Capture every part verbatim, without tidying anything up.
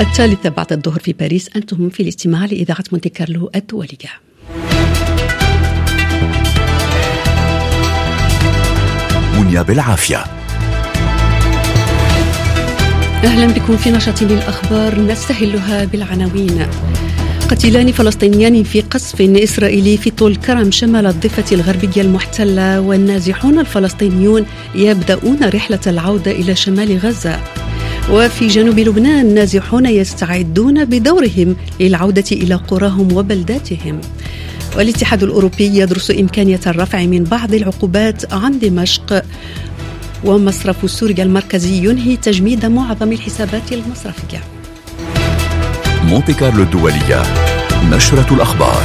الثالثة بعد الظهر في باريس. أنتم في الاستماع لإذاعة مونتي كارلو الدولية. منيا بالعافية. أهلا بكم في نشاط للأخبار نستهلها بالعناوين. قتيلان فلسطينيان في قصف إسرائيلي في طول كرم شمال الضفة الغربية المحتلة، والنازحون الفلسطينيون يبدأون رحلة العودة إلى شمال غزة. وفي جنوب لبنان النازحون يستعدون بدورهم للعودة إلى قراهم وبلداتهم. والاتحاد الأوروبي يدرس إمكانية الرفع من بعض العقوبات عن دمشق. ومصرف سوريا المركزي ينهي تجميد معظم الحسابات المصرفية. مونتي كارلو الدولية، نشرة الأخبار.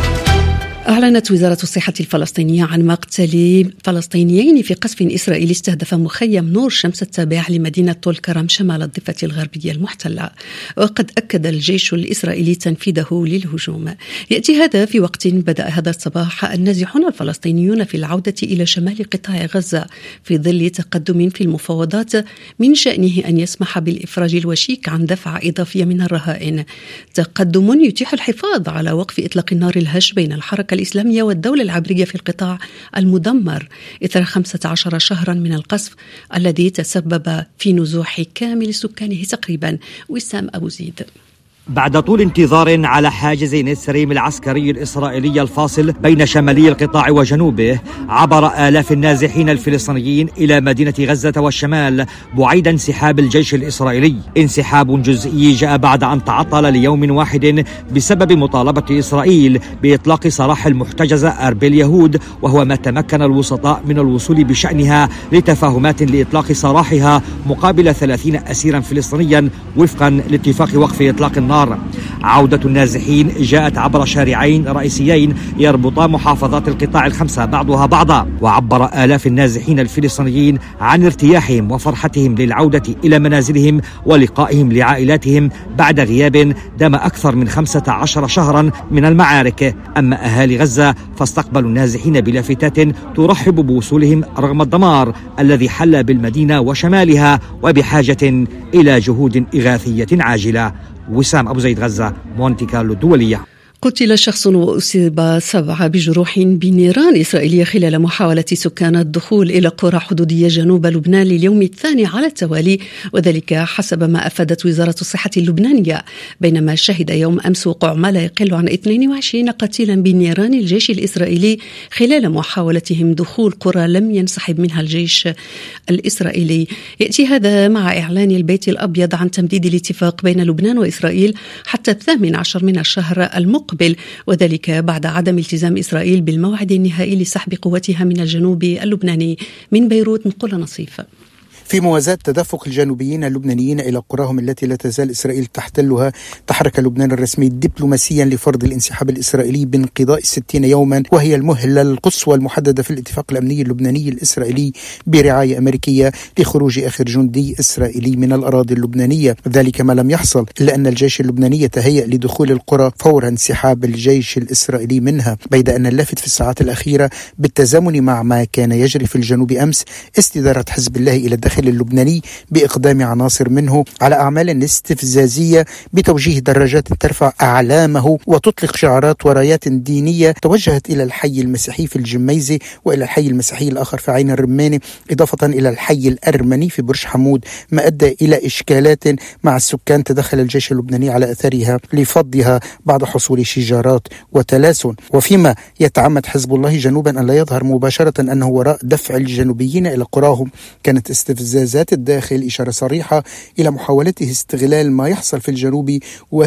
أعلنت وزارة الصحة الفلسطينية عن مقتل فلسطينيين في قصف إسرائيلي استهدف مخيم نور شمس التابع لمدينة طول كرم شمال الضفة الغربية المحتلة. وقد أكد الجيش الإسرائيلي تنفيذه للهجوم. يأتي هذا في وقت بدأ هذا الصباح النازحون الفلسطينيون في العودة إلى شمال قطاع غزة في ظل تقدم في المفاوضات من شأنه أن يسمح بالإفراج الوشيك عن دفع إضافية من الرهائن. تقدم يتيح الحفاظ على وقف إطلاق النار الهش بين الحركة الإسلامية والدولة العبرية في القطاع المدمر إثر خمسة عشر شهرا من القصف الذي تسبب في نزوح كامل سكانه تقريبا. وسام أبو زيد. بعد طول انتظار على حاجز نسريم العسكري الإسرائيلي الفاصل بين شمالي القطاع وجنوبه، عبر آلاف النازحين الفلسطينيين إلى مدينة غزة والشمال بعيد انسحاب الجيش الإسرائيلي. انسحاب جزئي جاء بعد أن تعطل ليوم واحد بسبب مطالبة إسرائيل بإطلاق سراح المحتجزة أربيل يهود، وهو ما تمكن الوسطاء من الوصول بشأنها لتفاهمات لإطلاق سراحها مقابل ثلاثين أسيرا فلسطينيا وفقا لاتفاق وقف إطلاق النار. عودة النازحين جاءت عبر شارعين رئيسيين يربطا محافظات القطاع الخمسة بعضها بعضا. وعبر آلاف النازحين الفلسطينيين عن ارتياحهم وفرحتهم للعودة إلى منازلهم ولقائهم لعائلاتهم بعد غياب دام أكثر من خمسة عشر شهرا من المعارك. أما أهالي غزة فاستقبلوا النازحين بلافتات ترحب بوصولهم رغم الدمار الذي حل بالمدينة وشمالها، وبحاجة إلى جهود إغاثية عاجلة. وسام أبو زيد، غزة، مونتي كارلو الدولية. قتل شخص وأصيب سبعة بجروح بنيران إسرائيلية خلال محاولة سكان الدخول إلى قرى حدودية جنوب لبنان لليوم الثاني على التوالي، وذلك حسب ما أفادت وزارة الصحة اللبنانية. بينما شهد يوم أمس وقوع ما لا يقل عن اثنين وعشرين قتيلا بنيران الجيش الإسرائيلي خلال محاولتهم دخول قرى لم ينسحب منها الجيش الإسرائيلي. يأتي هذا مع إعلان البيت الأبيض عن تمديد الاتفاق بين لبنان وإسرائيل حتى الثامن عشر من الشهر المقبل، وذلك بعد عدم التزام إسرائيل بالموعد النهائي لسحب قوتها من الجنوب اللبناني. من بيروت نقول نصيف. في موازاة تدفق الجنوبيين اللبنانيين إلى قراهم التي لا تزال إسرائيل تحتلها، تحرك لبنان الرسمي دبلوماسيا لفرض الانسحاب الإسرائيلي بانقضاء ستين يوما، وهي المهلة القصوى المحددة في الاتفاق الأمني اللبناني الإسرائيلي برعاية أمريكية لخروج آخر جندي إسرائيلي من الأراضي اللبنانية. ذلك ما لم يحصل إلا أن الجيش اللبناني يتهيأ لدخول القرى فور انسحاب الجيش الإسرائيلي منها، بيد أن اللافت في الساعات الأخيرة بالتزامن مع ما كان يجري في الجنوب أمس استدارة حزب الله إلى الداخل اللبناني بإقدام عناصر منه على أعمال استفزازية بتوجيه دراجات ترفع أعلامه وتطلق شعارات ورايات دينية توجهت إلى الحي المسيحي في الجميزة وإلى الحي المسيحي الآخر في عين الرمانة، إضافة إلى الحي الأرمني في برج حمود، ما أدى إلى إشكالات مع السكان تدخل الجيش اللبناني على أثرها لفضها بعد حصول شجارات وتلاسن. وفيما يتعمد حزب الله جنوبا أن لا يظهر مباشرة أنه وراء دفع الجنوبيين إلى قراهم، كانت استفزازات الداخل إشارة صريحة إلى محاولته استغلال ما يحصل في الجنوب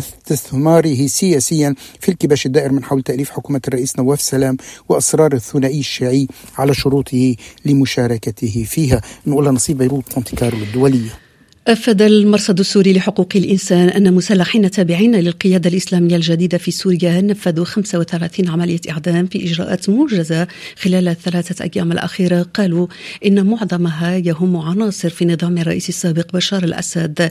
واستثماره سياسيا في الكباش الدائر من حول تأليف حكومة الرئيس نواف سلام وأصرار الثنائي الشيعي على شروطه لمشاركته فيها. نقول نصيب بيروت، مونتي كارلو الدولية. أفاد المرصد السوري لحقوق الإنسان أن مسلحين تابعين للقيادة الإسلامية الجديدة في سوريا نفذوا خمسة وثلاثين عملية إعدام في إجراءات موجزة خلال الثلاثة أيام الأخيرة. قالوا إن معظمها يهم عناصر في نظام الرئيس السابق بشار الأسد.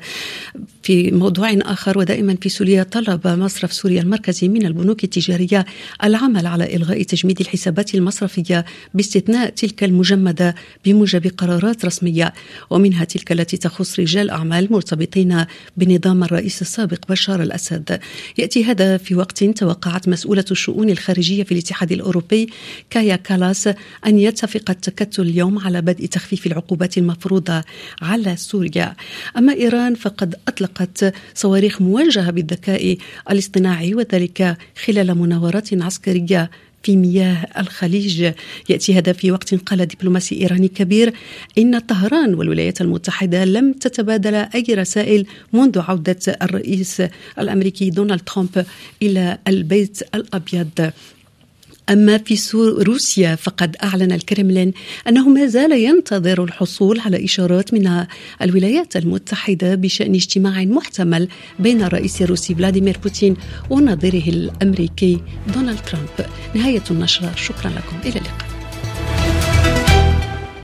في موضوع آخر ودائما في سوريا، طلب مصرف سوريا المركزي من البنوك التجارية العمل على إلغاء تجميد الحسابات المصرفية باستثناء تلك المجمدة بموجب قرارات رسمية، ومنها تلك التي تخص رجال الأعمال مرتبطين بنظام الرئيس السابق بشار الأسد. يأتي هذا في وقت توقعت مسؤولة الشؤون الخارجية في الاتحاد الأوروبي كايا كالاس أن يتفق التكتل اليوم على بدء تخفيف العقوبات المفروضة على سوريا. أما إيران فقد أطلقت صواريخ موجهة بالذكاء الاصطناعي وذلك خلال مناورات عسكرية في مياه الخليج. يأتي هذا في وقت قال دبلوماسي إيراني كبير إن طهران والولايات المتحدة لم تتبادل أي رسائل منذ عودة الرئيس الأمريكي دونالد ترامب إلى البيت الأبيض. أما في روسيا فقد أعلن الكرملين أنه ما زال ينتظر الحصول على إشارات من الولايات المتحدة بشأن اجتماع محتمل بين الرئيس الروسي فلاديمير بوتين ونظيره الأمريكي دونالد ترامب. نهاية النشرة، شكرا لكم، إلى اللقاء.